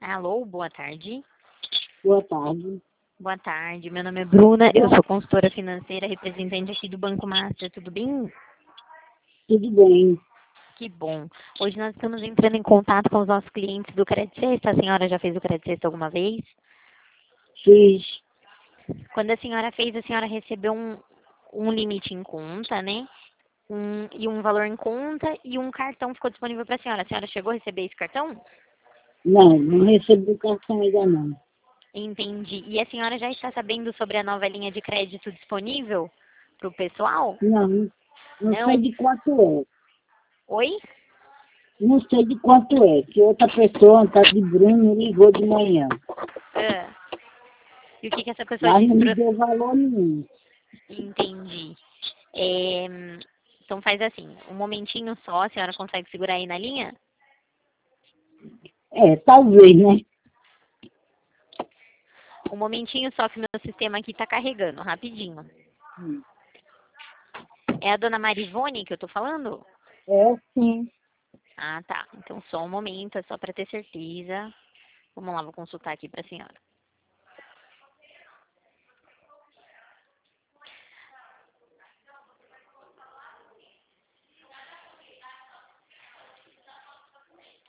Alô, boa tarde. Boa tarde. Boa tarde, meu nome é Bruna, eu sou consultora financeira, representante aqui do Banco Master, tudo bem? Tudo bem? Que bom. Hoje nós estamos entrando em contato com os nossos clientes do Crédito Sexta. A senhora já fez o Crédito Sexta alguma vez? Fiz. Quando a senhora fez, a senhora recebeu um limite em conta, né? Um valor em conta e um cartão ficou disponível para a senhora. A senhora chegou a receber esse cartão? Não recebi o cartão ainda não. Entendi. E a senhora já está sabendo sobre a nova linha de crédito disponível para o pessoal? Não sei Não? de quanto é. Oi? Não sei de quanto é, que outra pessoa, tá de Bruno, ligou de manhã. Ah. E o que essa pessoa Mas disse não me para... deu valor nenhum. Entendi. É, então faz assim, um momentinho só, a senhora consegue segurar aí na linha? Talvez, né? Um momentinho só que o meu sistema aqui está carregando, rapidinho. Hum. É a dona Marivone que eu tô falando? Sim. Ah, tá. Então só um momento, é só para ter certeza. Vamos lá, vou consultar aqui para a senhora.